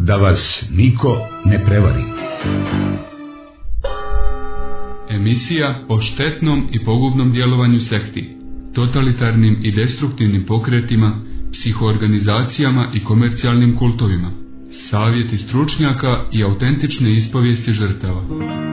Da vas niko ne prevari. Emisija o štetnom i pogubnom djelovanju sekti, totalitarnim i destruktivnim pokretima, psihoorganizacijama i komercijalnim kultovima. Savjeti stručnjaka i autentične ispovijesti žrtava.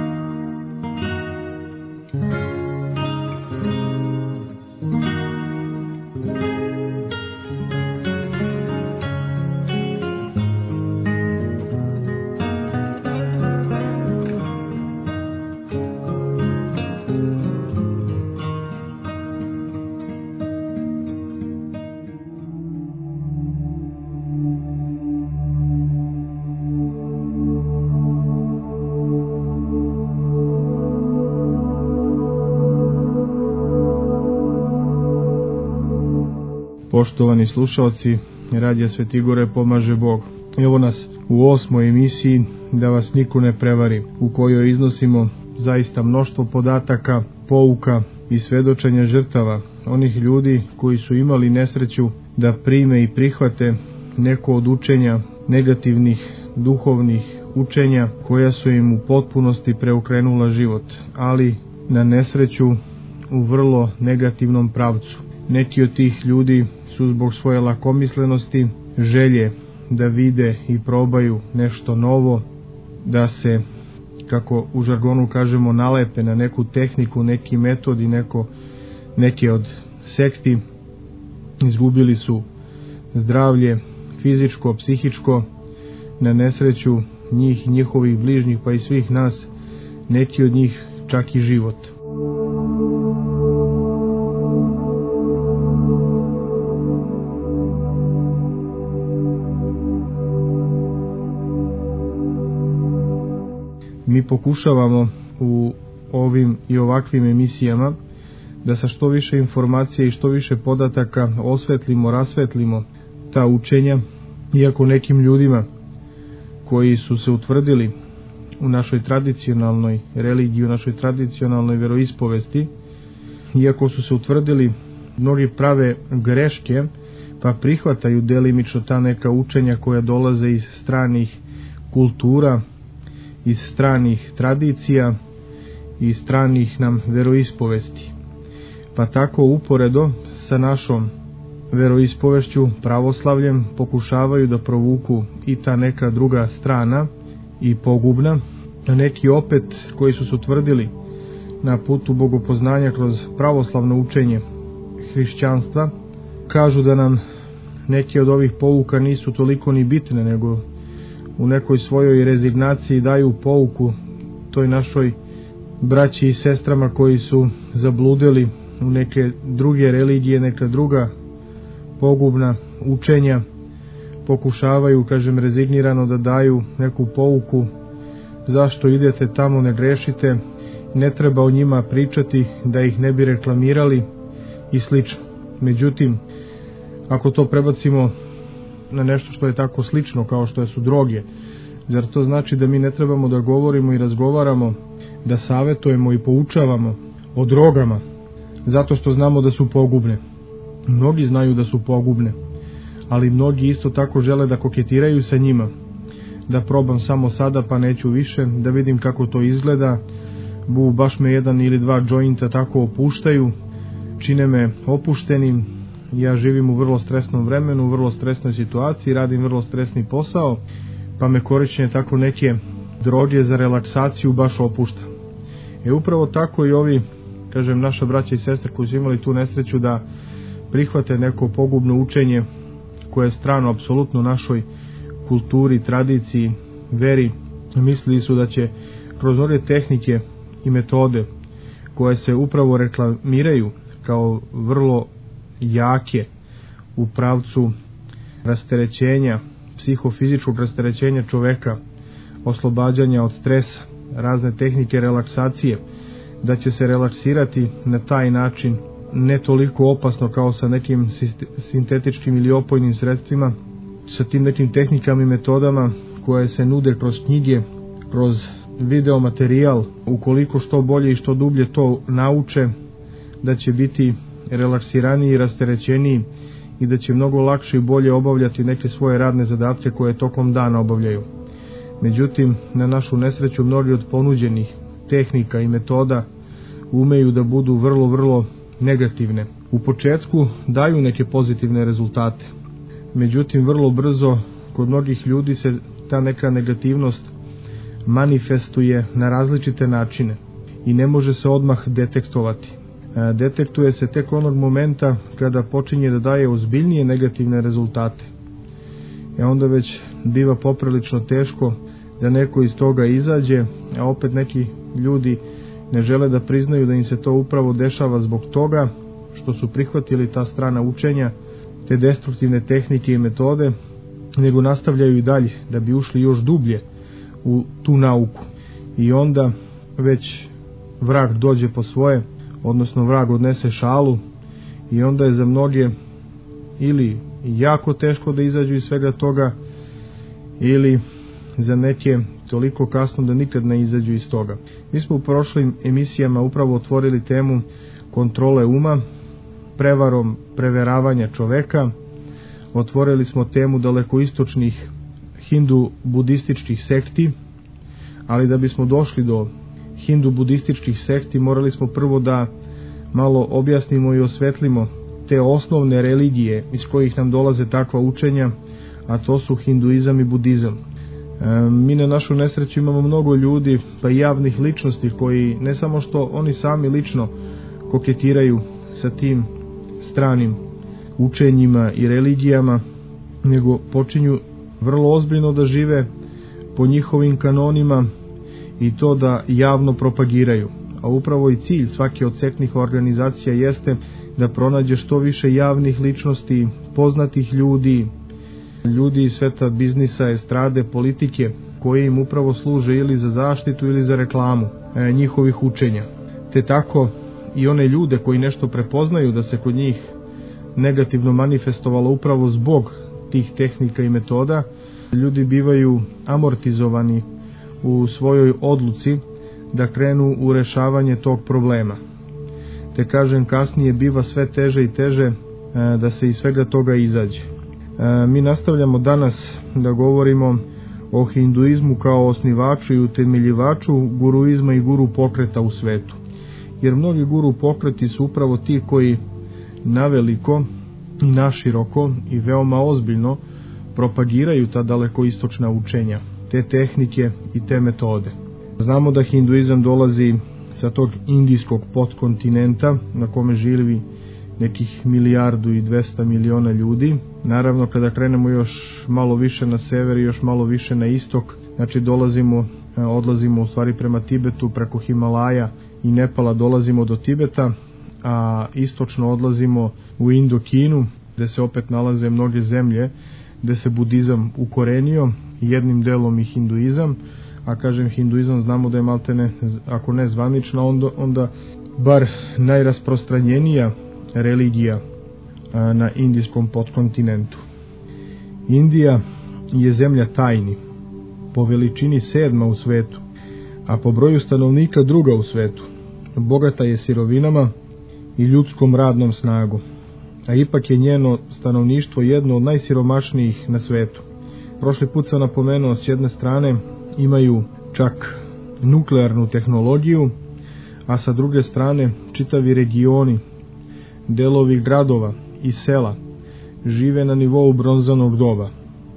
Poštovani slušalci, Radija Sveti Gore pomaže Bog. Evo nas u 8. emisiji Da vas niko ne prevari, u kojoj iznosimo zaista mnoštvo podataka, pouka i svedočenja žrtava, onih ljudi koji su imali nesreću da prime i prihvate neko od učenja, negativnih duhovnih učenja koja su im u potpunosti preokrenula život, ali na nesreću u vrlo negativnom pravcu. Neki od tih ljudi su zbog svoje lakomislenosti, želje da vide i probaju nešto novo, da se, kako u žargonu kažemo, nalepe na neku tehniku, neki metod i neke od sekti, izgubili su zdravlje, fizičko, psihičko, na nesreću njih i njihovih bližnjih, pa i svih nas, neki od njih čak i život. Mi pokušavamo u ovim i ovakvim emisijama da sa što više informacija i što više podataka osvetlimo, rasvetlimo ta učenja, iako nekim ljudima koji su se utvrdili u našoj tradicionalnoj religiji, u našoj tradicionalnoj veroispovesti, iako su se utvrdili, mnogi prave greške pa prihvataju delimično ta neka učenja koja dolaze iz stranih kultura, iz stranih tradicija i stranih nam veroispovesti. Pa tako uporedo sa našom veroispovešću, pravoslavljem, pokušavaju da provuku i ta neka druga strana i pogubna, a neki opet koji su se utvrdili na putu bogopoznanja kroz pravoslavno učenje hrišćanstva, kažu da nam neke od ovih pouka nisu toliko ni bitne, nego u nekoj svojoj rezignaciji daju pouku toj našoj braći i sestrama koji su zabludeli u neke druge religije, neka druga pogubna učenja, pokušavaju, kažem, rezignirano da daju neku pouku zašto idete tamo, ne grešite, ne treba o njima pričati da ih ne bi reklamirali i slično. Međutim, ako to prebacimo na nešto što je tako slično kao što su droge, zar to znači da mi ne trebamo da govorimo i razgovaramo, da savetujemo i poučavamo o drogama zato što znamo da su pogubne? Mnogi znaju da su pogubne, ali mnogi isto tako žele da koketiraju sa njima, da probam samo sada pa neću više, da vidim kako to izgleda, baš me jedan ili dva džointa tako opuštaju, čine me opuštenim. Ja živim u vrlo stresnom vremenu, u vrlo stresnoj situaciji, radim vrlo stresni posao, pa me korišćenje tako neke droge za relaksaciju baš opušta. Upravo tako i ovi, kažem, naša braća i sestre koji su imali tu nesreću da prihvate neko pogubno učenje koje je strano apsolutno našoj kulturi, tradiciji, veri, mislili su da će kroz ove tehnike i metode koje se upravo reklamiraju kao vrlo jake u pravcu rasterećenja, psihofizičkog rasterećenja čoveka, oslobađanja od stresa, razne tehnike relaksacije, da će se relaksirati na taj način, ne toliko opasno kao sa nekim sintetičkim ili opojnim sredstvima, sa tim nekim tehnikama i metodama koje se nude kroz knjige, kroz video materijal. Ukoliko što bolje i što dublje to nauče, da će biti relaksiraniji i rasterećeniji i da će mnogo lakše i bolje obavljati neke svoje radne zadatke koje tokom dana obavljaju. Međutim, na našu nesreću, mnogi od ponuđenih tehnika i metoda umeju da budu vrlo negativne. U početku daju neke pozitivne rezultate, međutim vrlo brzo kod mnogih ljudi se ta neka negativnost manifestuje na različite načine i ne može se odmah detektovati. Detektuje se tek onog momenta kada počinje da daje ozbiljnije negativne rezultate. Onda već biva poprilično teško da neko iz toga izađe, a opet neki ljudi ne žele da priznaju da im se to upravo dešava zbog toga što su prihvatili ta strana učenja, te destruktivne tehnike i metode, nego nastavljaju i dalje da bi ušli još dublje u tu nauku. I onda već vrag dođe po svoje, odnosno vrag odnese šalu, i onda je za mnoge ili jako teško da izađu iz svega toga, ili za neke toliko kasno da nikad ne izađu iz toga. Mi smo u prošlim emisijama upravo otvorili temu kontrole uma, prevarom preveravanja čoveka. Otvorili smo temu dalekoistočnih hindu-budističkih sekti, ali da bismo došli do hindu-budističkih sekti morali smo prvo da malo objasnimo i osvetlimo te osnovne religije iz kojih nam dolaze takva učenja, a to su hinduizam i budizam. Mi na našu nesreću imamo mnogo ljudi, pa i javnih ličnosti, koji ne samo što oni sami lično koketiraju sa tim stranim učenjima i religijama, nego počinju vrlo ozbiljno da žive po njihovim kanonima i to da javno propagiraju. A upravo i cilj svake od sektnih organizacija jeste da pronađe što više javnih ličnosti, poznatih ljudi iz sveta biznisa, estrade, politike, koji im upravo služe ili za zaštitu ili za reklamu njihovih učenja. Te tako i one ljude koji nešto prepoznaju da se kod njih negativno manifestovalo upravo zbog tih tehnika i metoda, ljudi bivaju amortizovani u svojoj odluci da krenu u rešavanje tog problema. Te kažem, kasnije biva sve teže i teže da se iz svega toga izađe. Mi nastavljamo danas da govorimo o hinduizmu kao osnivaču i utemeljivaču guruizma i guru pokreta u svetu. Jer mnogi guru pokreti su upravo ti koji naveliko i naširoko i veoma ozbiljno propagiraju ta dalekoistočna učenja, te tehnike i te metode. Znamo da hinduizam dolazi sa tog indijskog podkontinenta na kome živi nekih 1,2 milijarde ljudi. Naravno, kada krenemo još malo više na sever i još malo više na istok, znači odlazimo u stvari prema Tibetu, preko Himalaja i Nepala dolazimo do Tibeta, a istočno odlazimo u Indokinu, gde se opet nalaze mnoge zemlje gde se budizam ukorenio, jednim delom i hinduizam. A kažem, hinduizam znamo da je maltene, ako ne zvanična, onda bar najrasprostranjenija religija na indijskom podkontinentu. Indija je zemlja tajni, po veličini 7. u svetu, a po broju stanovnika 2. u svetu. Bogata je sirovinama i ljudskom radnom snagom, a ipak je njeno stanovništvo jedno od najsiromašnijih na svetu. Prošli put sam napomenuo, s jedne strane imaju čak nuklearnu tehnologiju, a sa druge strane čitavi regioni, delovi gradova i sela žive na nivou bronzanog doba.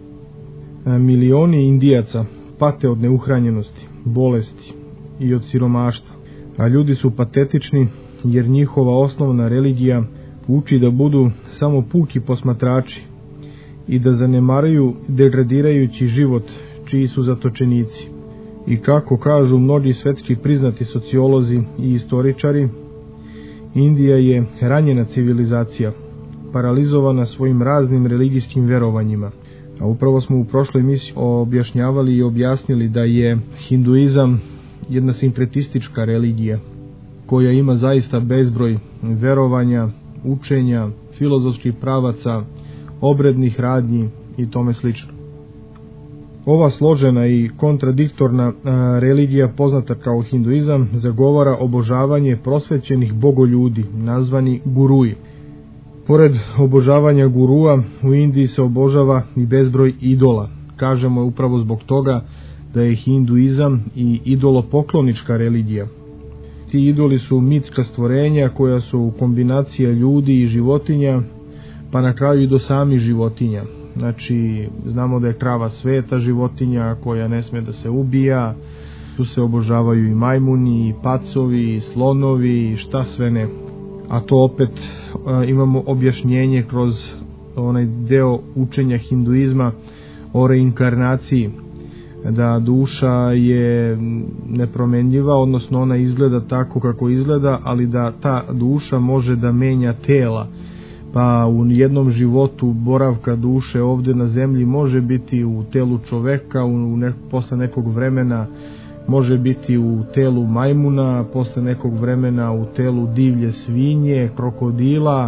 Milioni Indijaca pate od neuhranjenosti, bolesti i od siromaštva, a ljudi su patetični jer njihova osnovna religija uči da budu samo puki posmatrači i da zanemaruju degradirajući život čiji su zatočenici. I kako kažu mnogi svetski priznati sociolozi i istoričari, Indija je ranjena civilizacija, paralizovana svojim raznim religijskim verovanjima. A upravo smo u prošloj emisiji objašnjavali i objasnili da je hinduizam jedna sinkretistička religija koja ima zaista bezbroj verovanja, učenja, filozofskih pravaca, obrednih radnji i tome slično. Ova složena i kontradiktorna religija, poznata kao hinduizam, zagovara obožavanje prosvećenih bogoljudi, nazvani guruji. Pored obožavanja gurua, u Indiji se obožava i bezbroj idola. Kažemo upravo zbog toga da je hinduizam i idolopoklonička religija. Ti idoli su mitska stvorenja koja su kombinacija ljudi i životinja, pa na kraju i do samih životinja. Znači, znamo da je krava sveta životinja koja ne sme da se ubija, tu se obožavaju i majmuni, i pacovi, i slonovi, i šta sve ne. A to opet imamo objašnjenje kroz onaj deo učenja hinduizma o reinkarnaciji, da duša je nepromenljiva, odnosno ona izgleda tako kako izgleda, ali da ta duša može da menja tela. Pa u jednom životu boravka duše ovdje na zemlji može biti u telu čoveka, posle nekog vremena može biti u telu majmuna, posle nekog vremena u telu divlje svinje, krokodila,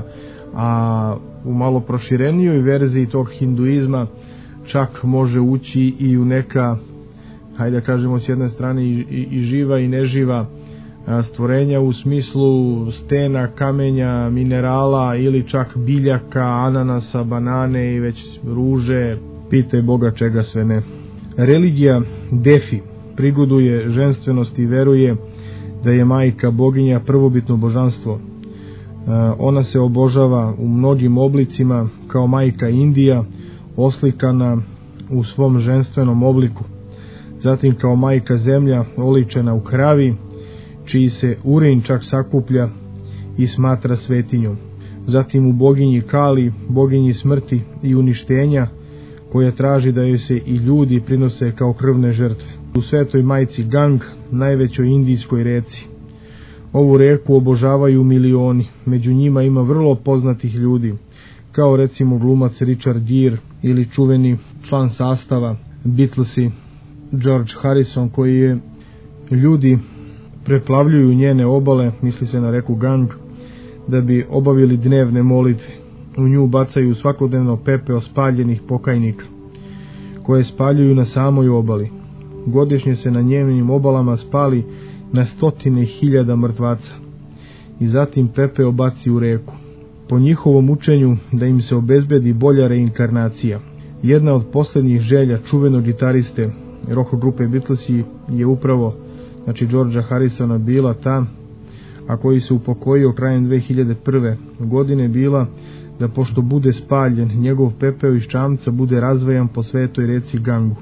a u malo proširenijoj verziji tog hinduizma čak može ući i u neka, hajde da kažemo s jedne strane i živa i neživa stvorenja u smislu stena, kamenja, minerala ili čak biljaka, ananasa, banane i već ruže, pitaj Boga čega sve ne. Religija Defi prigoduje ženstvenosti i veruje da je majka boginja prvobitno božanstvo. Ona se obožava u mnogim oblicima kao majka Indija, oslikana u svom ženstvenom obliku. Zatim kao majka zemlja oličena u kravi, čiji se urin čak sakuplja i smatra svetinjom. Zatim u boginji Kali, boginji smrti i uništenja, koja traži da joj se i ljudi prinose kao krvne žrtve. U svetoj majci Gang, najvećoj indijskoj reci. Ovu reku obožavaju milioni, među njima ima vrlo poznatih ljudi, kao recimo glumac Richard Gere ili čuveni član sastava Beatlesi George Harrison, koji je ljudi preplavljuju njene obale, misli se na reku Gang, da bi obavili dnevne molitve. U nju bacaju svakodnevno pepeo spaljenih pokajnika, koje spaljuju na samoj obali. Godišnje se na njenim obalama spali na 100.000 mrtvaca i zatim pepeo baci u reku. Po njihovom učenju da im se obezbedi bolja reinkarnacija. Jedna od posljednjih želja čuvenog gitariste rock grupe Beatlesi je upravo, znači Georgea Harrisona, bila ta, a koji se upokojio krajem 2001. godine, bila da pošto bude spaljen, njegov pepeo iz čamca bude razvajan po svetoj reci Gangu.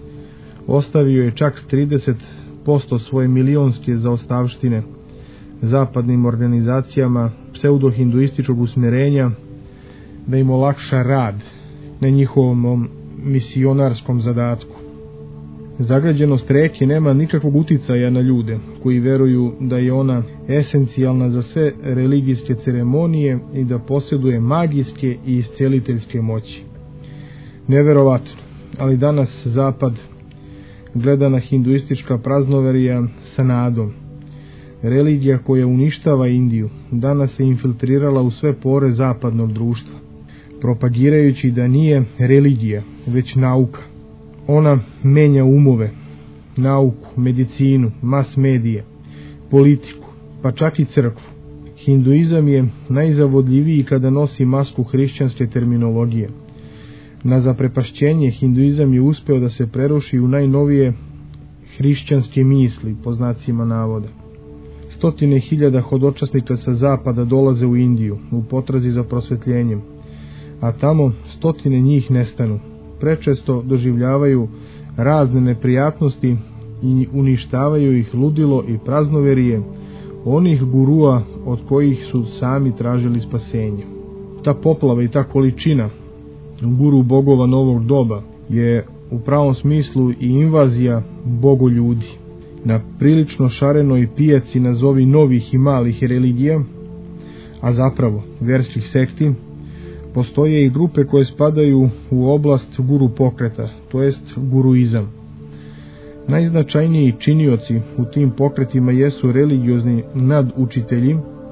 Ostavio je čak 30% svoje milionske zaostavštine zapadnim organizacijama pseudohinduističkog usmjerenja da im olakša rad na njihovom misionarskom zadatku. Zagađenost reke nema nikakvog uticaja na ljude koji veruju da je ona esencijalna za sve religijske ceremonije i da posjeduje magijske i isceliteljske moći. Neverovatno, ali danas Zapad gleda na hinduistička praznoverija sa nadom. Religija koja uništava Indiju danas se infiltrirala u sve pore zapadnog društva, propagirajući da nije religija, već nauka. Ona menja umove, nauku, medicinu, mas medije, politiku, pa čak i crkvu. Hinduizam je najzavodljiviji kada nosi masku hrišćanske terminologije. Na zaprepašćenje hinduizam je uspeo da se preruši u najnovije hrišćanske misli, po znacima navoda. 100.000 hodočasnika sa zapada dolaze u Indiju u potrazi za prosvetljenjem, a tamo 100 njih nestanu. Prečesto doživljavaju razne neprijatnosti i uništavaju ih ludilo i praznoverije onih gurua od kojih su sami tražili spasenje. Ta poplava i ta količina guru bogova novog doba je u pravom smislu i invazija bogoljudi. Na prilično šarenoj pijaci nazovi novih i malih religija, a zapravo verskih sekti, postoje i grupe koje spadaju u oblast guru pokreta, to jest guruizam. Najznačajniji činioci u tim pokretima jesu religiozni nadučitelji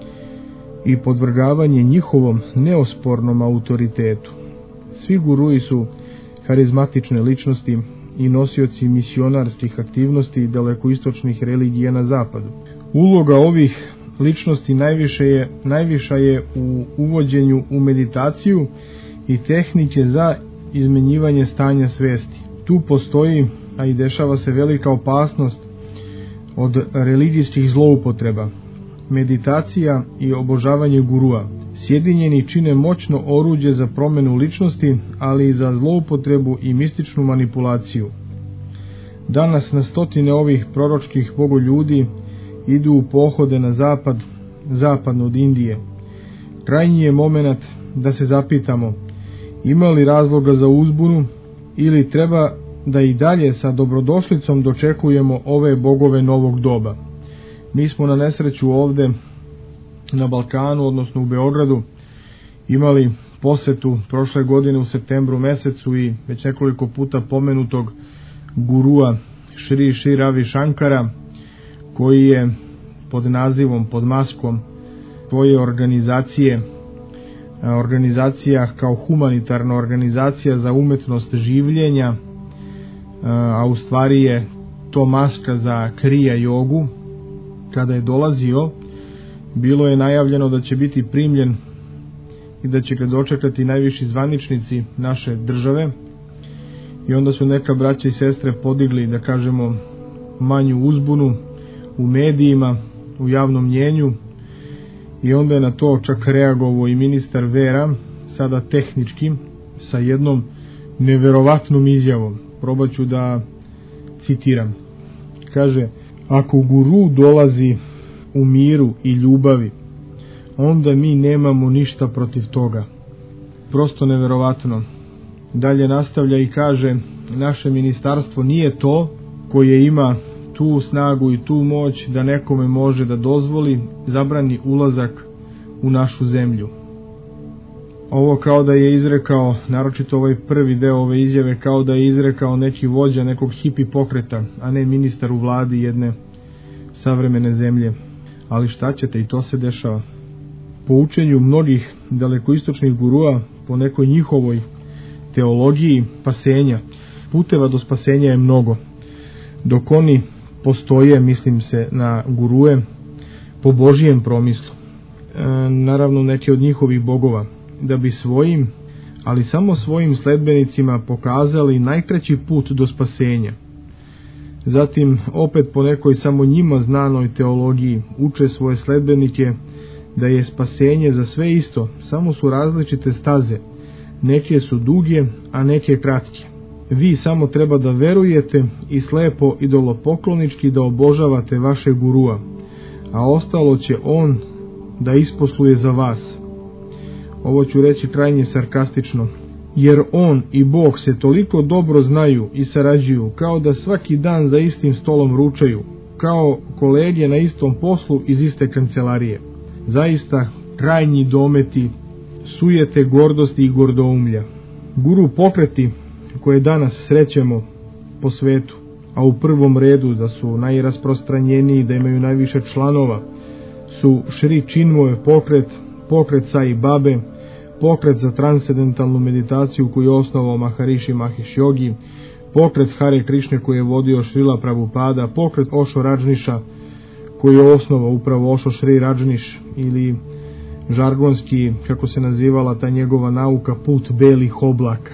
i podvrgavanje njihovom neospornom autoritetu. Svi guruji su harizmatične ličnosti i nosioci misionarskih aktivnosti dalekoistočnih religija na zapadu. Uloga ovih ličnosti najviša je u uvođenju u meditaciju i tehnike za izmenjivanje stanja svesti. Tu postoji, a i dešava se, velika opasnost od religijskih zloupotreba. Meditacija i obožavanje gurua sjedinjeni čine moćno oruđe za promjenu ličnosti, ali i za zloupotrebu i mističnu manipulaciju. Danas na stotine ovih proročkih bogoljudi idu u pohode na zapad, zapadno od Indije. Krajnji je moment da se zapitamo, ima li razloga za uzbunu ili treba da i dalje sa dobrodošlicom dočekujemo ove bogove novog doba. Mi smo na nesreću ovde na Balkanu, odnosno u Beogradu, imali posetu prošle godine u septembru mesecu i već nekoliko puta pomenutog gurua Šri Ravi Shankara, koji je pod nazivom, pod maskom svoje organizacija kao humanitarna organizacija za umetnost življenja, a u stvari je to maska za krija jogu. Kada je dolazio, bilo je najavljeno da će biti primljen i da će ga dočekati najviši zvaničnici naše države, i onda su neka braća i sestre podigli, da kažemo, manju uzbunu u medijima, u javnom mnjenju, i onda je na to čak reagovao i ministar vera, sada tehnički, sa jednom neverovatnom izjavom. Probaću da citiram. Kaže, ako guru dolazi u miru i ljubavi, onda mi nemamo ništa protiv toga. Prosto neverovatno. Dalje nastavlja i kaže, naše ministarstvo nije to koje ima tu snagu i tu moć da nekome može da dozvoli, zabrani ulazak u našu zemlju. Ovo kao da je izrekao, naročito ovaj prvi deo ove izjave, kao da je izrekao neki vođa nekog hipi pokreta, a ne ministar u vladi jedne savremene zemlje. Ali šta ćete, i to se dešava. Po učenju mnogih dalekoistočnih gurua, po nekoj njihovoj teologiji spasenja, puteva do spasenja je mnogo. Dok oni postoje, mislim se na gurue, po Božijem promislu. Naravno neke od njihovih bogova, da bi svojim, ali samo svojim sledbenicima pokazali najkraći put do spasenja. Zatim opet po nekoj samo njima znanoj teologiji uče svoje sledbenike da je spasenje za sve isto, samo su različite staze, neke su duge, a neke kratke. Vi samo treba da verujete i slepo idolopoklonički da obožavate vaše gurua, a ostalo će on da isposluje za vas. Ovo ću reći krajnje sarkastično, jer on i Bog se toliko dobro znaju i sarađuju, kao da svaki dan za istim stolom ručaju, kao kolege na istom poslu iz iste kancelarije. Zaista krajnji dometi sujete gordosti i gordoumlja. Guru pokreti koje danas srećemo po svetu, a u prvom redu da su najrasprostranjeniji, da imaju najviše članova, su Šri Chinmoy pokret Sai Babe, pokret za transcendentalnu meditaciju koju je osnovao Maharishi Mahesh Yogi, pokret Hare Krišne koji je vodio Šrila Prabhupada, pokret Osho Rajniša koji je osnovao upravo Osho Šri Rajniš, ili žargonski, kako se nazivala ta njegova nauka, put belih oblaka.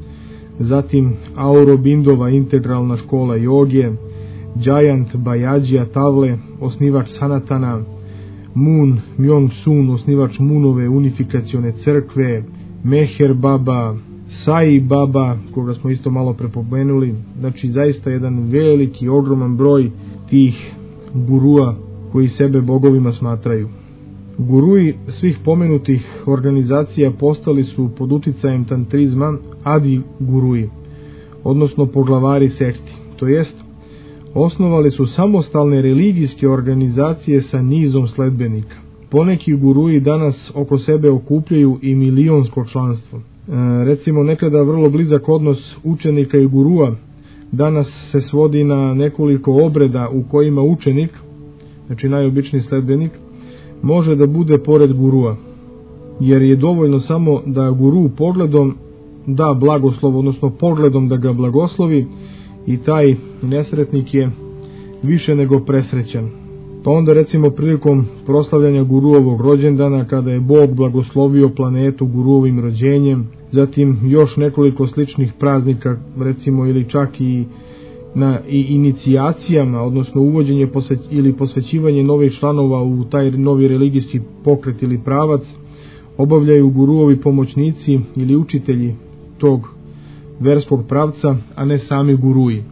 Zatim Aurobindova integralna škola joge, Jayant Bajadžija Tavle, osnivač Sanatana, Moon Myung Sun, osnivač Moonove unifikacione crkve, Meher Baba, Sai Baba, koga smo isto malo prepomenuli. Znači zaista jedan veliki, ogroman broj tih gurua koji sebe bogovima smatraju. Gurui svih pomenutih organizacija postali su pod uticajem tantrizma adi gurui, odnosno poglavari sekti, to jest osnovali su samostalne religijske organizacije sa nizom sledbenika. Poneki gurui danas oko sebe okupljaju i milionsko članstvo. Recimo nekada vrlo blizak odnos učenika i gurua danas se svodi na nekoliko obreda u kojima učenik, znači najobičniji sledbenik, može da bude pored gurua, jer je dovoljno samo da guru pogledom da blagoslov, odnosno pogledom da ga blagoslovi, i taj nesretnik je više nego presrećan. Pa onda recimo prilikom proslavljanja guruovog rođendana, kada je Bog blagoslovio planetu guruovim rođenjem, zatim još nekoliko sličnih praznika, recimo ili čak i na inicijacijama, odnosno uvođenje ili posvećivanje novih članova u taj novi religijski pokret ili pravac, obavljaju guruovi pomoćnici ili učitelji tog verskog pravca, a ne sami guruji.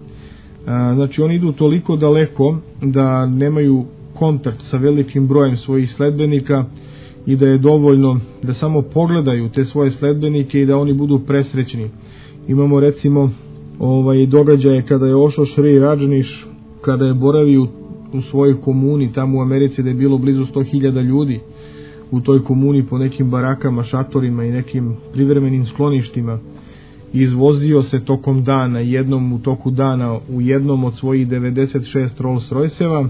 Znači oni idu toliko daleko da nemaju kontakt sa velikim brojem svojih sledbenika i da je dovoljno da samo pogledaju te svoje sledbenike i da oni budu presrećni. Imamo recimo događaje kada je Osho Sri Rajneesh, kada je boravio u svojoj komuni tamo u Americi, da je bilo blizu 100.000 ljudi u toj komuni po nekim barakama, šatorima i nekim privremenim skloništima. Izvozio se tokom dana, jednom u toku dana u jednom od svojih 96 Rolls Royceva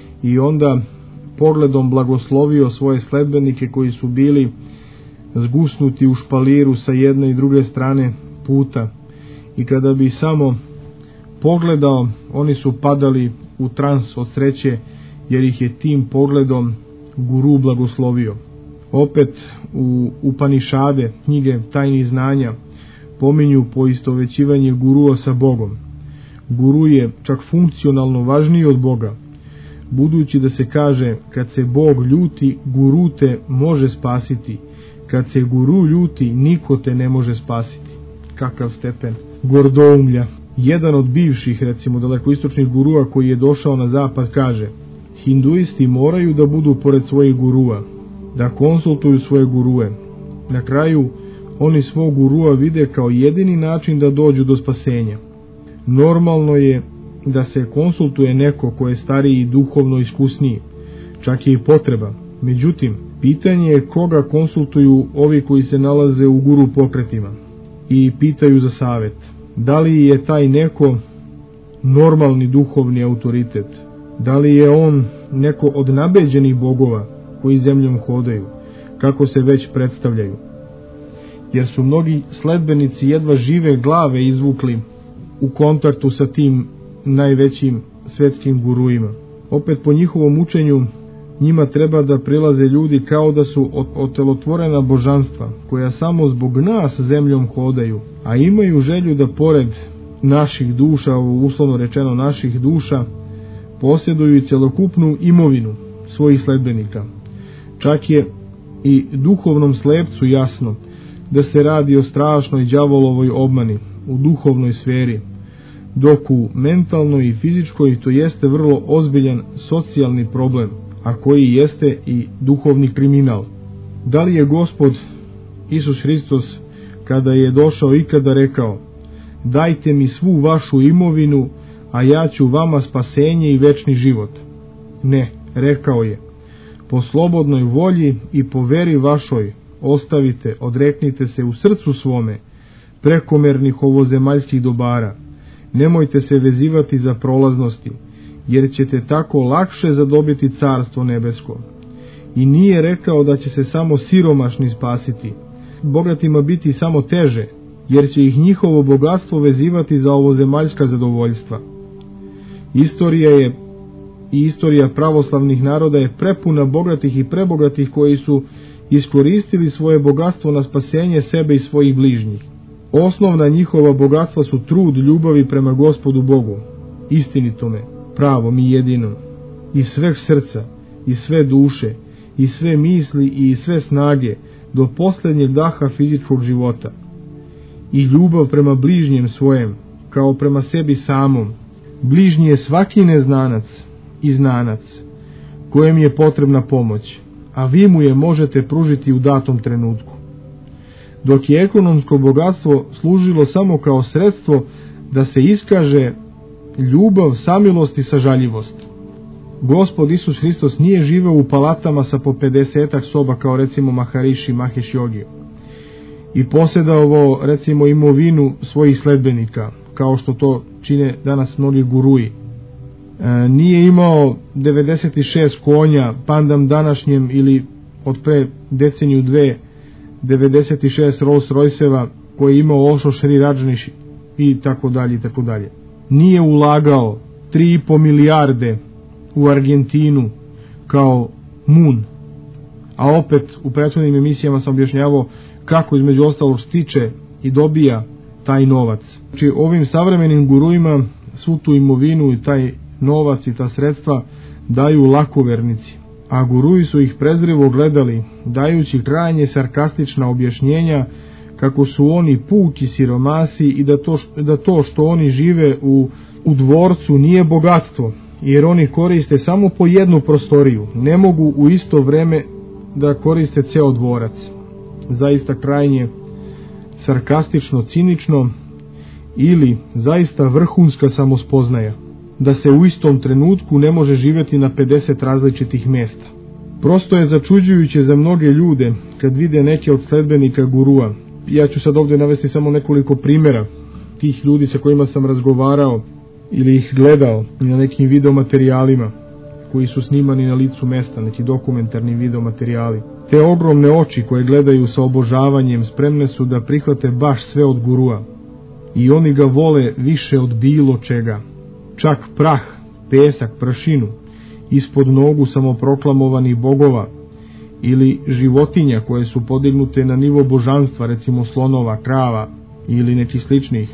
i onda pogledom blagoslovio svoje sledbenike koji su bili zgusnuti u špaliru sa jedne i druge strane puta. I kada bi samo pogledao, oni su padali u trans od sreće, jer ih je tim pogledom guru blagoslovio. Opet u Upanišade, knjige tajnih znanja, pominju poistovećivanje gurua sa Bogom. Guru je čak funkcionalno važniji od Boga, budući da se kaže kad se Bog ljuti, guru te može spasiti. Kad se guru ljuti, niko te ne može spasiti. Kakav stepen gordoumlja. Jedan od bivših, recimo dalekoistočnih gurua koji je došao na zapad, kaže: hinduisti moraju da budu pored svojih gurua, da konsultuju svoje gurue. Na kraju oni svog gurua vide kao jedini način da dođu do spasenja. Normalno je da se konsultuje neko ko je stariji i duhovno iskusniji, čak je i potreba. Međutim, pitanje je koga konsultuju ovi koji se nalaze u guru pokretima i pitaju za savjet. Da li je taj neko normalni duhovni autoritet? Da li je on neko od nabeđenih bogova koji zemljom hodaju, kako se već predstavljaju? Jer su mnogi sledbenici jedva žive glave izvukli u kontaktu sa tim najvećim svetskim guruima. Opet po njihovom učenju njima treba da prilaze ljudi kao da su otelotvorena božanstva koja samo zbog nas zemljom hodaju, a imaju želju da pored naših duša, uslovno rečeno naših duša, posjeduju i celokupnu imovinu svojih sledbenika. Čak je i duhovnom slepcu jasno da se radi o strašnoj đavolovoj obmani u duhovnoj sferi, dok u mentalnoj i fizičkoj to jeste vrlo ozbiljan socijalni problem, a koji jeste i duhovni kriminal. Da li je Gospod Isus Hristos, kada je došao ikada rekao: dajte mi svu vašu imovinu, a ja ću vama spasenje i večni život? Ne, rekao je: po slobodnoj volji i po veri vašoj ostavite, odreknite se u srcu svome prekomernih ovozemaljskih dobara. Nemojte se vezivati za prolaznosti, jer ćete tako lakše zadobiti carstvo nebesko. I nije rekao da će se samo siromašni spasiti, bogatima biti samo teže, jer će ih njihovo bogatstvo vezivati za ovozemaljska zadovoljstva. Istorija pravoslavnih naroda je prepuna bogatih i prebogatih koji su iskoristili svoje bogatstvo na spasenje sebe i svojih bližnjih. Osnovna njihova bogatstva su trud ljubavi prema Gospodu Bogu, istinitome, pravom i jedinom, iz sveg srca, iz sve duše, iz sve misli i iz sve snage, do posljednjeg daha fizičkog života. I ljubav prema bližnjem svojem, kao prema sebi samom. Bližnji je svaki neznanac i znanac, kojem je potrebna pomoć, a vi mu je možete pružiti u datom trenutku. Dok je ekonomsko bogatstvo služilo samo kao sredstvo da se iskaže ljubav, samilost i sažaljivost. Gospod Isus Hristos nije živeo u palatama sa po 50 soba kao recimo Maharishi Mahesh Yogi i posjedovao recimo imovinu svojih sledbenika kao što to čine danas mnogi guruji. Nije imao 96 konja pandam današnjem ili od pre deceniju dve 96 Rolls Royceva koje je imao Osho Sri Rajneesh i tako dalje i tako dalje. Nije ulagao 3,5 milijarde u Argentinu kao mun. A opet u prethodnim emisijama sam objašnjavao kako između ostalog stiče i dobija taj novac. Znači ovim savremenim guruima svu tu imovinu i taj novac i ta sredstva daju lakovernici, a guruji su ih prezrivo gledali, dajući krajnje sarkastična objašnjenja kako su oni puki siromasi i da to što oni žive u dvorcu nije bogatstvo, jer oni koriste samo po jednu prostoriju, ne mogu u isto vreme da koriste ceo dvorac. Zaista krajnje sarkastično, cinično ili zaista vrhunska samospoznaja da se u istom trenutku ne može živjeti na 50 različitih mjesta. Prosto je začuđujuće za mnoge ljude kad vide neke od sledbenika gurua. Ja ću sad ovdje navesti samo nekoliko primjera tih ljudi sa kojima sam razgovarao ili ih gledao na nekim videomaterijalima koji su snimani na licu mesta, neki dokumentarni videomaterijali. Te ogromne oči koje gledaju sa obožavanjem spremne su da prihvate baš sve od gurua i oni ga vole više od bilo čega. Čak prah, pesak, prašinu ispod nogu samoproklamovanih bogova ili životinja koje su podignute na nivo božanstva, recimo slonova, krava ili nekih sličnih,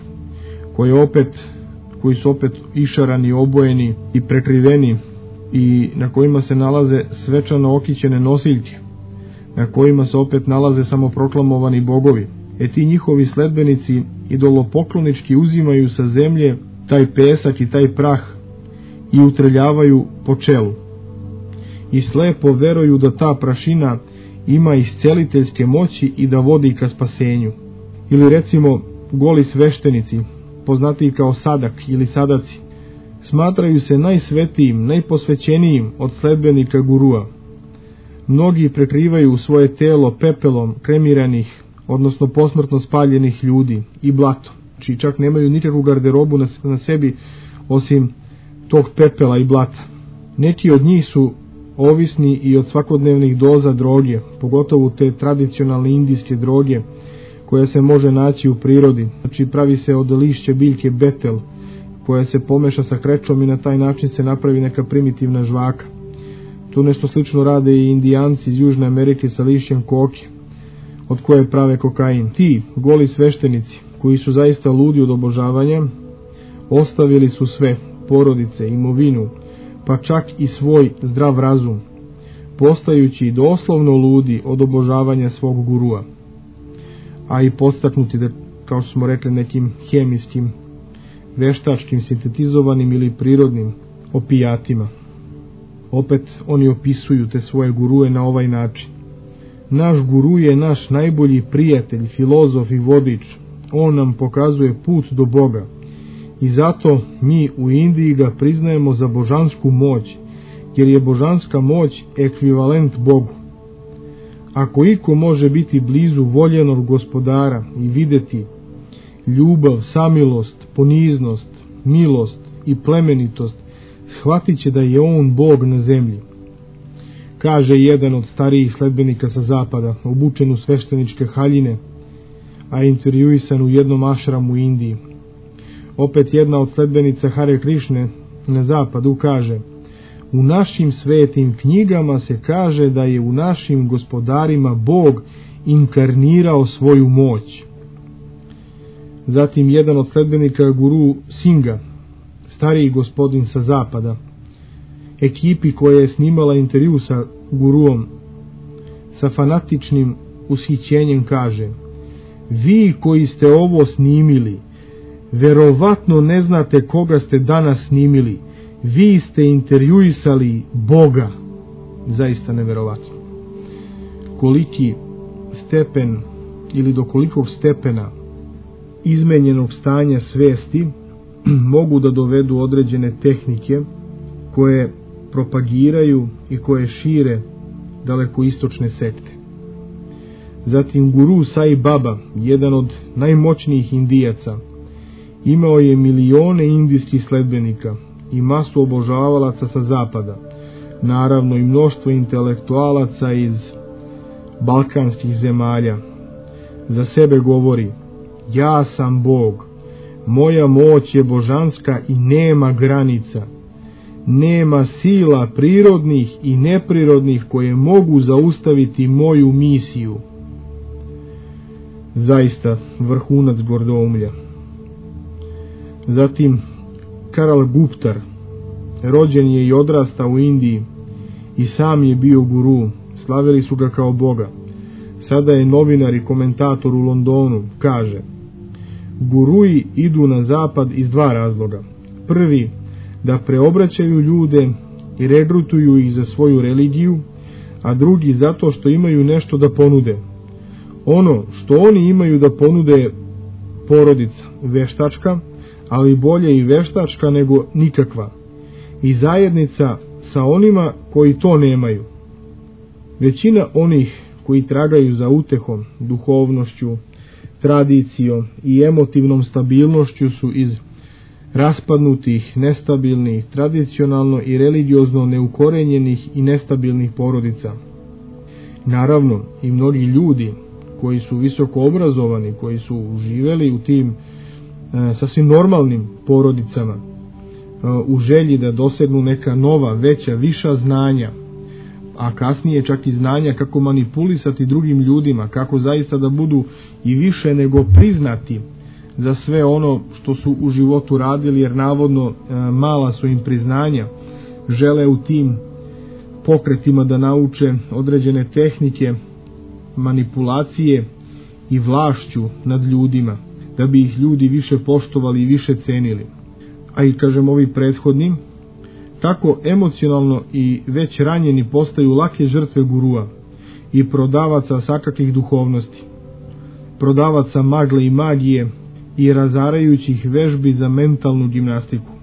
koji su opet išarani, obojeni i prekriveni i na kojima se nalaze svečano okićene nosiljke, na kojima se opet nalaze samoproklamovani bogovi. Ti njihovi sledbenici idolopoklonički uzimaju sa zemlje taj pesak i taj prah i utreljavaju po čelu. I slepo veruju da ta prašina ima isceliteljske moći i da vodi ka spasenju. Ili recimo goli sveštenici, poznatiji kao sadak ili sadaci, smatraju se najsvetijim, najposvećenijim od sledbenika gurua. Mnogi prekrivaju svoje telo pepelom kremiranih, odnosno posmrtno spaljenih ljudi i blatom, čiji čak nemaju nikakvu garderobu na sebi osim tog pepela i blata. Neki od njih su ovisni i od svakodnevnih doza droge, pogotovo te tradicionalne indijske droge koja se može naći u prirodi. Znači pravi se od lišće biljke betel koja se pomeša sa krečom i na taj način se napravi neka primitivna žvaka. Tu nešto slično rade i Indijanci iz Južne Amerike sa lišćem koke, od koje prave kokain. Ti goli sveštenici, koji su zaista ludi od obožavanja, ostavili su sve, porodice, imovinu, pa čak i svoj zdrav razum, postajući doslovno ludi od obožavanja svog gurua, a i podstaknuti da, kao što smo rekli, nekim hemijskim, veštačkim, sintetizovanim ili prirodnim opijatima. Opet oni opisuju te svoje gurue na ovaj način. Naš guru je naš najbolji prijatelj, filozof i vodič. On nam pokazuje put do Boga. I zato mi u Indiji ga priznajemo za božansku moć, jer je božanska moć ekvivalent Bogu. Ako iko može biti blizu voljenog gospodara i vidjeti ljubav, samilost, poniznost, milost i plemenitost, shvatit će da je on Bog na zemlji. Kaže jedan od starijih sledbenika sa zapada, obučen u svešteničke haljine, a intervjuisan u jednom ašramu u Indiji. Opet jedna od sledbenica Hare Krišne na zapadu kaže: u našim svetim knjigama se kaže da je u našim gospodarima Bog inkarnirao svoju moć. Zatim jedan od sledbenika guru Singa, stariji gospodin sa zapada, ekipi koja je snimala intervju sa guruom, sa fanatičnim ushićenjem kaže: vi koji ste ovo snimili, verovatno ne znate koga ste danas snimili, vi ste intervjuisali Boga. Zaista neverovatno. Koliki stepen ili do kolikog stepena izmenjenog stanja svesti mogu da dovedu određene tehnike koje propagiraju i koje šire dalekoistočne sekte. Zatim guru Sai Baba, jedan od najmoćnijih Indijaca, imao je milione indijskih sledbenika i masu obožavalaca sa zapada, naravno i mnoštvo intelektualaca iz balkanskih zemalja. Za sebe govori: ja sam Bog, moja moć je božanska i nema granica. nema sila prirodnih i neprirodnih koje mogu zaustaviti moju misiju. Zaista vrhunac gordoumlja. Zatim Karal Guptar, rođen je i odrastao u Indiji i sam je bio guru, slavili su ga kao boga. Sada je novinar i komentator u Londonu, kaže: guruji idu na zapad iz dva razloga. Prvi, da preobraćaju ljude i regrutuju ih za svoju religiju, a drugi zato što imaju nešto da ponude. Ono što oni imaju da ponude je porodica, veštačka, ali bolje i veštačka nego nikakva, i zajednica sa onima koji to nemaju. Većina onih koji tragaju za utehom, duhovnošću, tradicijom i emotivnom stabilnošću su iz raspadnutih, nestabilnih, tradicionalno i religiozno neukorenjenih i nestabilnih porodica. Naravno, i mnogi ljudi koji su visoko obrazovani, koji su živjeli u tim sasvim normalnim porodicama, u želji da dosegnu neka nova, veća, viša znanja, a kasnije čak i znanja kako manipulisati drugim ljudima, kako zaista da budu i više nego priznati za sve ono što su u životu radili, jer navodno mala su im priznanja. Žele u tim pokretima da nauče određene tehnike manipulacije i vlašću nad ljudima, da bi ih ljudi više poštovali i više cenili. A i kažem, ovi prethodni tako emocionalno i već ranjeni postaju lake žrtve gurua i prodavaca svakakvih duhovnosti, prodavaca magle i magije i razarajućih vežbi za mentalnu gimnastiku.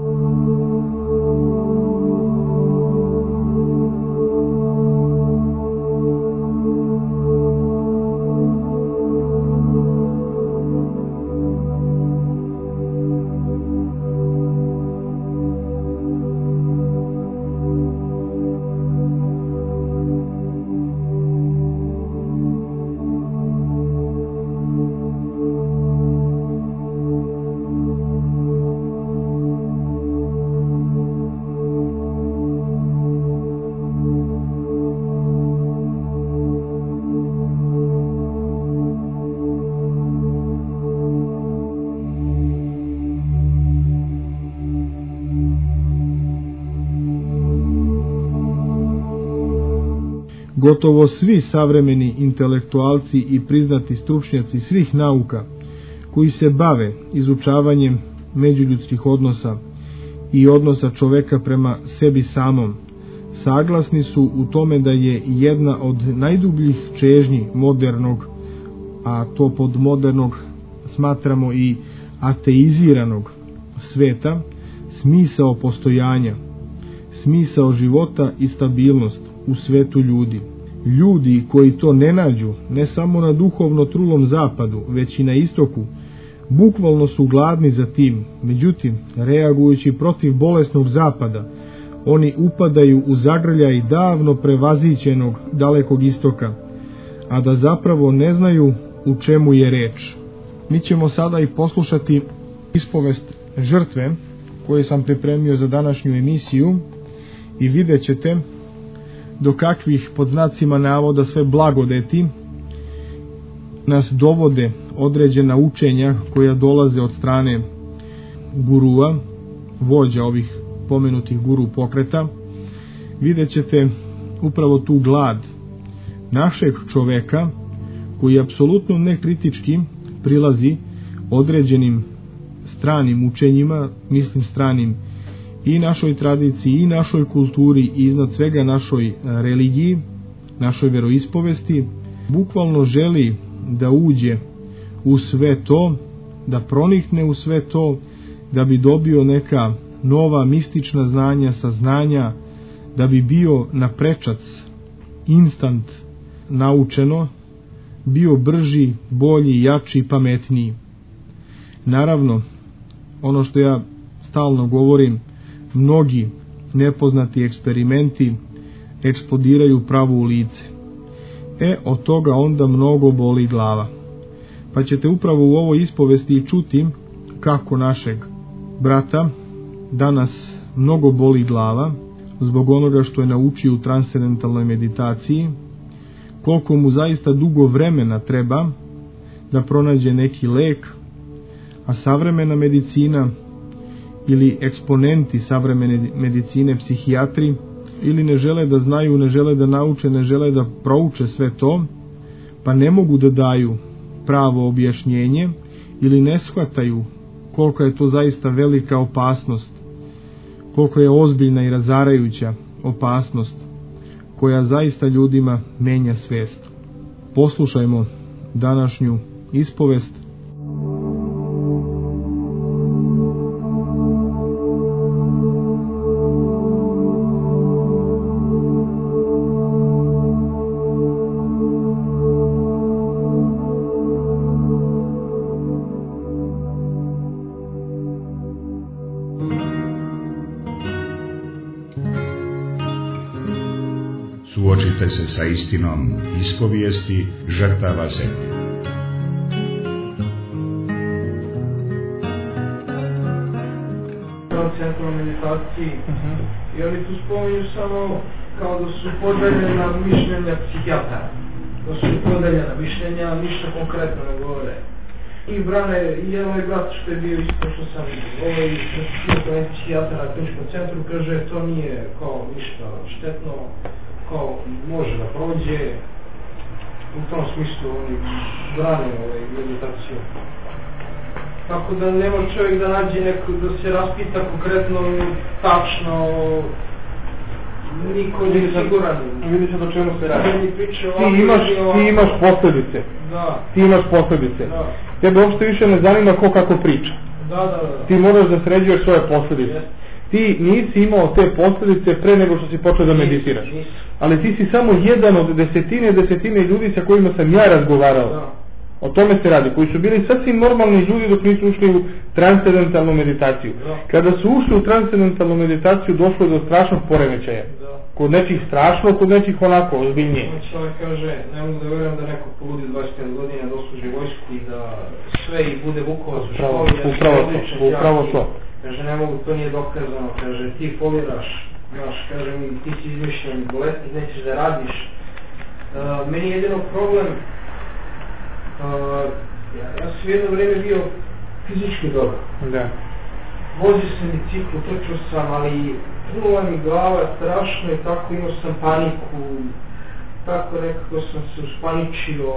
Gotovo svi savremeni intelektualci i priznati stručnjaci svih nauka koji se bave izučavanjem međuljudskih odnosa i odnosa čoveka prema sebi samom, saglasni su u tome da je jedna od najdubljih čežnji modernog, a to pod modernog smatramo i ateiziranog sveta, smisao postojanja, smisao života i stabilnost u svetu ljudi. Ljudi koji to ne nađu, ne samo na duhovno trulom zapadu, već i na istoku, bukvalno su gladni za tim. Međutim, reagujući protiv bolesnog zapada, oni upadaju u zagrljaj davno prevaziđenog dalekog istoka, a da zapravo ne znaju u čemu je reč. Mi ćemo sada i poslušati ispovest žrtve koju sam pripremio za današnju emisiju i vidjet ćete do kakvih, pod znacima navoda, sve blagodeti nas dovode određena učenja koja dolaze od strane gurua, vođa ovih pomenutih guru pokreta. Vidjet ćete upravo tu glad našeg čoveka koji apsolutno nekritički prilazi određenim stranim učenjima, mislim stranim i našoj tradiciji, i našoj kulturi, i iznad svega našoj religiji, našoj veroispovesti. Bukvalno želi da uđe u sve to, da pronikne u sve to, da bi dobio neka nova mistična znanja, saznanja, da bi bio na prečac, instant naučeno, bio brži, bolji, jači, pametniji. Naravno, ono što ja stalno govorim, mnogi nepoznati eksperimenti eksplodiraju pravo u lice. Od toga onda mnogo boli glava. Pa ćete upravo u ovoj ispovesti čuti kako našeg brata, danas mnogo boli glava zbog onoga što je naučio u transcendentalnoj meditaciji, koliko mu zaista dugo vremena treba da pronađe neki lek, a savremena medicina ili eksponenti savremene medicine, psihijatri, ili ne žele da znaju, ne žele da nauče, ne žele da prouče sve to, pa ne mogu da daju pravo objašnjenje ili ne shvataju koliko je to zaista velika opasnost, koliko je ozbiljna i razarajuća opasnost koja zaista ljudima menja svijest. Poslušajmo današnju ispovest. Suočite se sa istinom ispovijesti žrtava sekte. Centralnoj meditaciji i oni tu spominju samo kao da su podeljena mišljenja psihijatara, da su podeljena mišljenja, ništa konkretno ne govore. I brane, i ovaj brat što je bio isto što sam ovaj psihijatara na kliničkom centru kaže to nije kao ništa štetno, kao može da prođe. U tom smislu oni brane ovaj meditaciju. Tako da ne može čovjek da nađe neko, da se raspita konkretno, tačno, niko nije siguran. Vidiš o čemu se radi. Ti imaš posljedice. Da. Ti imaš posljedice. Da. Tebe uopšte više ne zanima ko kako priča. Da. Ti moraš da sređuješ svoje posljedice. Yes. Ti nisi imao te posljedice pre nego što si počeo da meditiraš. Ali ti si samo jedan od desetine ljudi sa kojima sam ja razgovarao. Da. O tome se radi, koji su bili sasvim normalni ljudi dok nisu ušli u transcendentalnu meditaciju. Da. Kada su ušli u transcendentalnu meditaciju došlo je do strašnog poremećaja. Da. Kod nečih strašno, kod nečih onako ozbiljnije. Čovjek kaže, ne mogu da vjerujem da neko poludi 25 godina dosluži vojsku i da sve i bude Vukovac u školi. Upravo to. Kaže, ne mogu, to nije dokazano. Kaže, ti foliraš, znaš, kaže mi, ti si izmišljen, bolesnik, nećeš da radiš. Meni je jedino problem, ja sam jedno vrijeme bio fizički dobro. Da. Vozio sam biciklu, trčao sam, ali punula mi glava strašno i tako imao sam paniku, tako nekako sam se uspaničio,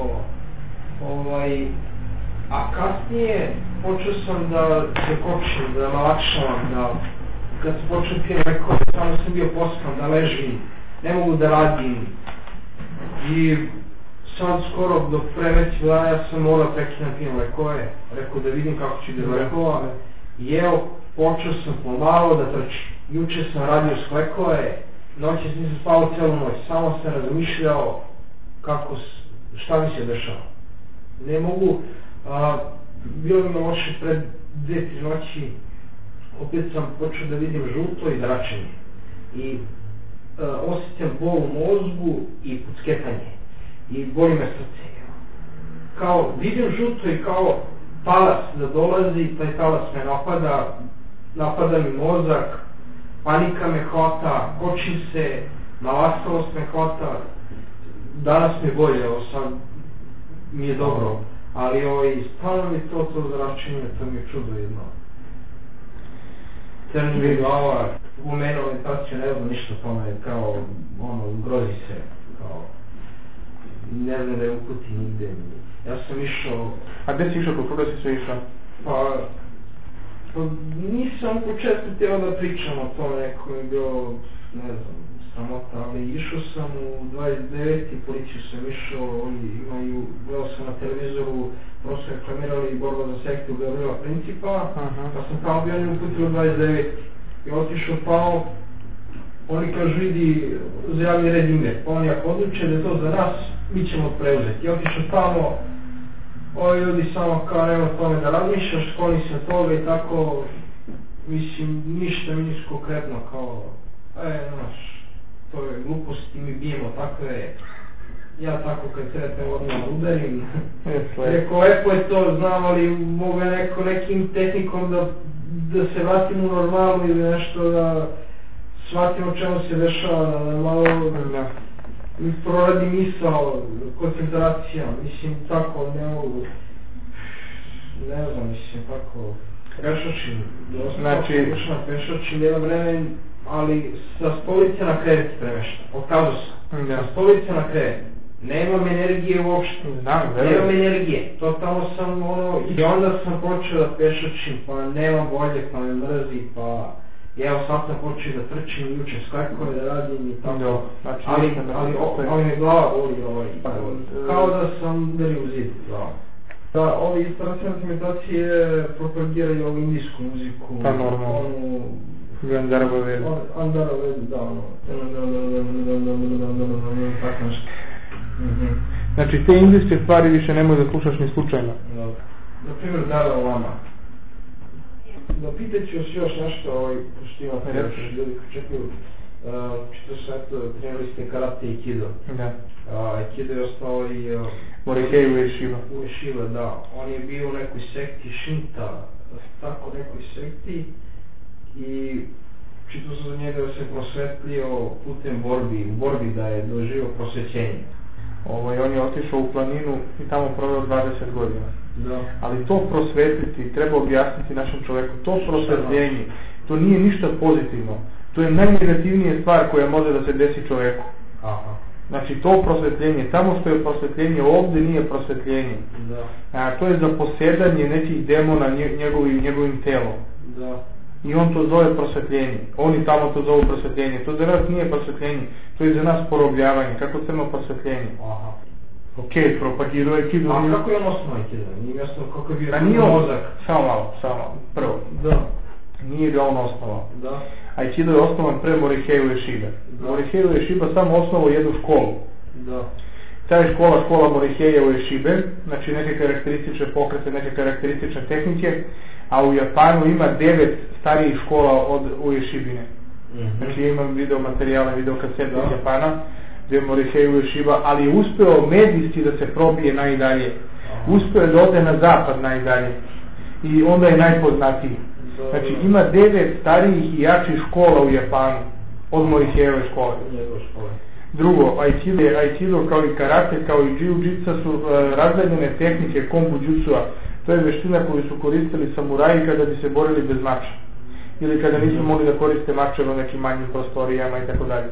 a kasnije počeo sam da se kočim, da lakšavam, da kad sam počeo pijem lekove, samo sam bio pospan, da ležim, ne mogu da radim i sad skoro dok premeci bila ja sam morao prekinam pijem lekove, rekao da vidim kako ću ide lekova i evo počeo sam pomalo da trčim. Juče sam radio s lekove, noći nisam spao celu noć, samo sam razmišljao šta mi se dešava. Ne mogu, bilo mi loše pred 2-3 noći, opet sam počeo da vidim žuto i zračenje. I osjećam bol u mozgu i pucketanje. I boli me srce. Kao vidim žuto i kao talas da dolazi, taj talas me napada mi mozak, panika me hvata, kočim se, nalastalost me hvata. Danas mi bolje, ovo sad mi je dobro. Ali stvarno mi to zračenje, to mi je čudo jedno. Crni mi glava, u mene orientaciju ne znam ništa tome, kao grozi se, kao ne znam da je uputi nigde. Ja sam išao... A gde si išao, kako si sve išao? Pa nisam u početku htio da pričam o tome, neko je bio, ne znam, sramota, ali išao sam u 29. policiju sam išao, oni imaju, gledao sam na televizoru, prosto reklamirali borba za sektu Gavrila Principa, pa sam tamo bio oni uputili u 29. I otišao pao, oni kažu idi za javni red ime, pa oni ako odluče da je to za nas, mi ćemo preuzeti. I otišao tamo, ovi ljudi samo kao nema tome da razmišljaš, skloni se toga i tako, mislim, ništa mi nisu konkretno kao, znaš, to je gluposti, mi bijemo takve, ja tako kad sretnem odmah udarim. Rekao, lepo je to, znam, ali mogu neko nekim tehnikom da da se vratimo u normalu ili nešto, da shvatimo čemu se dešava, da malo mi proradi misao, koncentracija, mislim tako, ne mogu, ne znam, mislim tako, pešačim, pešačim jedno vreme, ali sa stolice na krevet premešta, pokazao sam, sa stolice na krevet. Nemam energije uopšte, nemam energije, totalno sam i onda sam počeo da pešačim, pa nemam volje, pa me mrzi, pa evo sad sam počeo da trčim juče skakove da radim i tako, ali me glava boli, kao da sam deli u zid, da, ovi tradicionalne meditacije propagiraju ovu indijsku muziku, pa normalno, Andara Vedu, da, tako nešto. Znači te indijske stvari više nemoj da slušaš ni slučajno. Na primjer Dalai Lama. Da pitat ću još nešto, pošto ima previše ljudi koji čekaju, čito sam eto, trenirali ste karate i aikido. Aikido je ostao i Morihei Ueshiba. Ueshiba, da. On je bio u nekoj sekti Shinta, tako nekoj sekti i čito sam za njega da se prosvetlio putem u borbi da je doživio prosvećenje. On je otišao u planinu i tamo proveo 20 godina. Da. Ali to prosvetliti treba objasniti našem čovjeku. To prosvetljenje, to nije ništa pozitivno. To je najnegativnija stvar koja može da se desi čovjeku. Aha. Znači to prosvetljenje, tamo što je prosvetljenje, ovdje nije prosvetljenje. Da. To je za posjedanje nekih demona njegovim telom. Da. I on to zove prosvetljenje. Oni tamo to zovu prosvetljenje. To za nas nije prosvetljenje. To je za nas porobljavanje. Kako se ima prosvetljenje? Aha. Ok, propagiruje aikido. A kako je on osnovno aikido? Nije jasno kako je bio mozak. Samo malo. Prvo. Da. Nije ga on osnovao. Da. Aikido je osnovan pre Morihei Ueshiba. Morihei Ueshiba samo osnovao jednu školu. Da. Ta je škola Morihei Ueshibe, znači neke karakteristične pokrete, neke karakteristične tehnike, a u Japanu ima 9 starijih škola od Ueshibine. Znači imam video materijale, video kasete iz Japana, gdje je Morihei Ueshiba, ali je uspeo medijski da se probije najdalje. Uspeo da ode na zapad najdalje. I onda je najpoznatiji. Znači ima 9 starijih i jačih škola u Japanu od Moriheiove škole. Drugo, aikido kao i karate, kao i jiu-jitsu su razdaljene tehnike konbujutsu-a. To je veština koju su koristili samuraji kada bi se borili bez mača. Ili kada nisu mogli da koriste mačeve u nekim manjim prostorijama i tako dalje.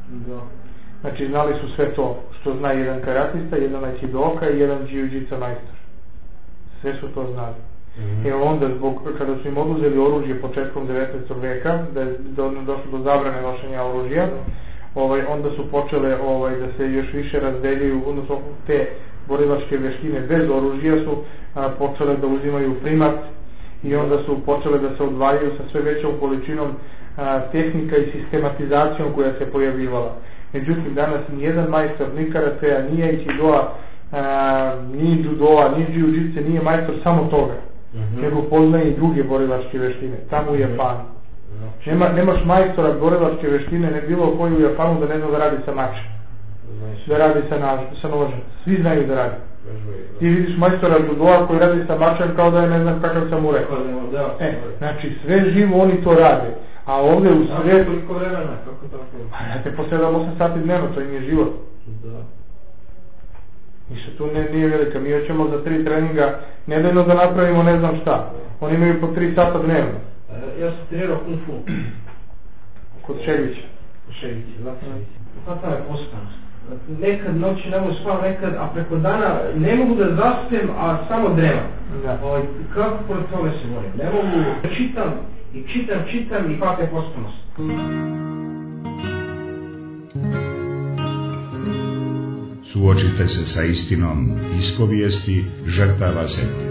Znači znali su sve to što zna jedan karatista, jedan aikidoka i jedan jiu-jitsu majstor. Sve su to znali. Onda kada su im oduzeli oružje početkom 19. veka, da je došlo do zabrane nošenja oružja, onda su počele da se još više razdeljuju, odnosno te borilačke veštine bez oružja su počele da uzimaju primat i onda su počele da se odvajaju sa sve većom količinom tehnika i sistematizacijom koja se pojavljivala. Međutim, danas nijedan majstor, ni karatea, ni aikidoa, ni judoa, ni jiu-jitsu nije majstor samo toga, nego poznaje i druge borilačke veštine, tamo u Japanu. Nemaš majstora borilačke veštine ne bilo koji u Japanu da ne zna da radi sa mačem, da radi sa nožem. Svi znaju da radi. Ti vidiš majstora judoa koji radi sa mačem kao da je ne znam kakav samuraj. Znači sve živo oni to rade. A ovdje u svijetu... Koliko vremena? Kako tako? Te po 7-8 sati dnevno, to im je život. Da. Ništa tu nije velika. Mi hoćemo za 3 treninga nedeljno da napravimo ne znam šta. Oni imaju po 3 sata dnevno. Ja sam trenirao kung fu. Kod Ševića. Hvata me pospanost. Nekad noći ne mogu spavam, a preko dana ne mogu da zaspem, a samo dremam. Kako pored toga se moram? Ne mogu da čitam i hvata me pospanost. Suočite se sa istinom ispovijesti žrtava sekte.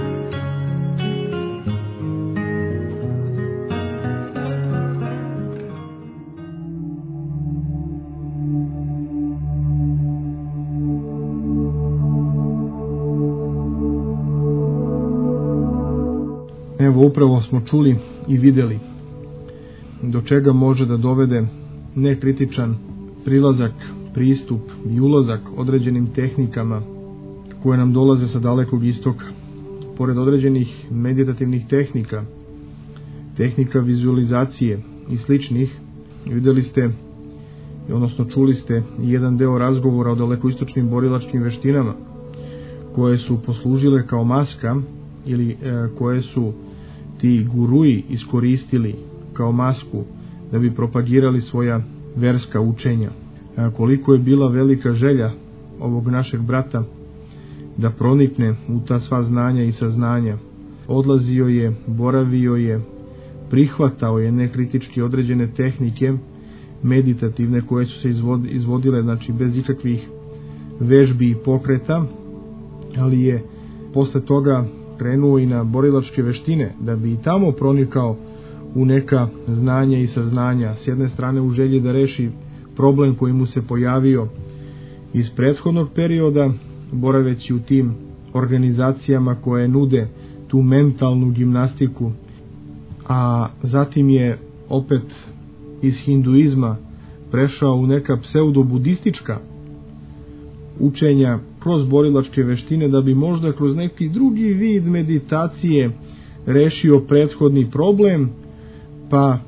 Evo upravo smo čuli i vidjeli do čega može da dovede nekritičan prilazak, pristup i ulazak određenim tehnikama koje nam dolaze sa dalekog istoka. Pored određenih meditativnih tehnika, tehnika vizualizacije i sličnih. Videli ste, odnosno čuli ste jedan deo razgovora o dalekoistočnim borilačkim veštinama koje su poslužile kao maska ili koje su ti guruji iskoristili kao masku da bi propagirali svoja verska učenja. Koliko je bila velika želja ovog našeg brata da pronikne u ta sva znanja i saznanja. Odlazio je, boravio je, prihvatao je nekritički određene tehnike meditativne koje su se izvodile, znači bez ikakvih vežbi i pokreta, ali je posle toga krenuo i na borilačke veštine da bi i tamo pronikao u neka znanja i saznanja, s jedne strane u želji da reši problem koji mu se pojavio iz prethodnog perioda, boraveći u tim organizacijama koje nude tu mentalnu gimnastiku, a zatim je opet iz hinduizma prešao u neka pseudo-budistička učenja kroz borilačke veštine da bi možda kroz neki drugi vid meditacije rešio prethodni problem, pa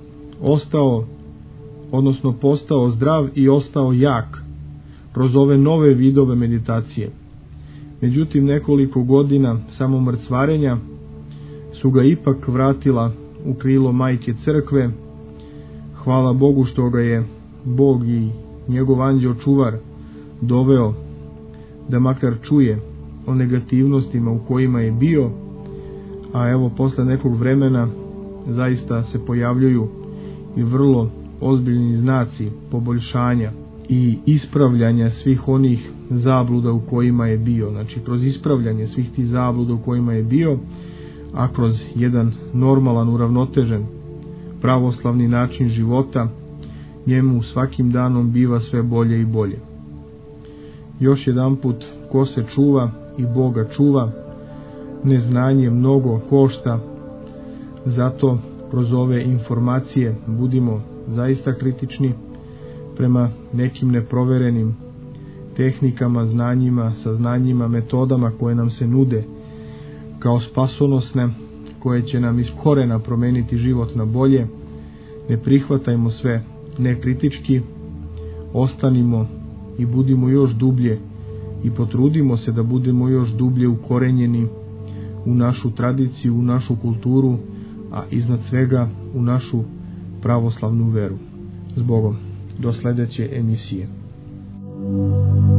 postao zdrav i ostao jak kroz ove nove vidove meditacije. Međutim, nekoliko godina samomrcvarenja su ga ipak vratila u krilo majke crkve. Hvala Bogu što ga je Bog i njegov anđeo čuvar doveo da makar čuje o negativnostima u kojima je bio, a evo posle nekog vremena zaista se pojavljuju i vrlo ozbiljni znaci poboljšanja i ispravljanja svih onih zabluda u kojima je bio. Znači kroz ispravljanje svih tih zabluda u kojima je bio, a kroz jedan normalan, uravnotežen pravoslavni način života, njemu svakim danom biva sve bolje i bolje. Još jedan put, ko se čuva i Boga čuva, neznanje mnogo košta, zato kroz ove informacije budimo zaista kritični prema nekim neproverenim tehnikama, znanjima, saznanjima, metodama koje nam se nude kao spasonosne, koje će nam iz korena promeniti život na bolje. Ne prihvatajmo sve nekritički, ostanimo i budimo još dublje i potrudimo se da budemo još dublje ukorenjeni u našu tradiciju, u našu kulturu, a iznad svega u našu pravoslavnu veru. S Bogom, do sledeće emisije.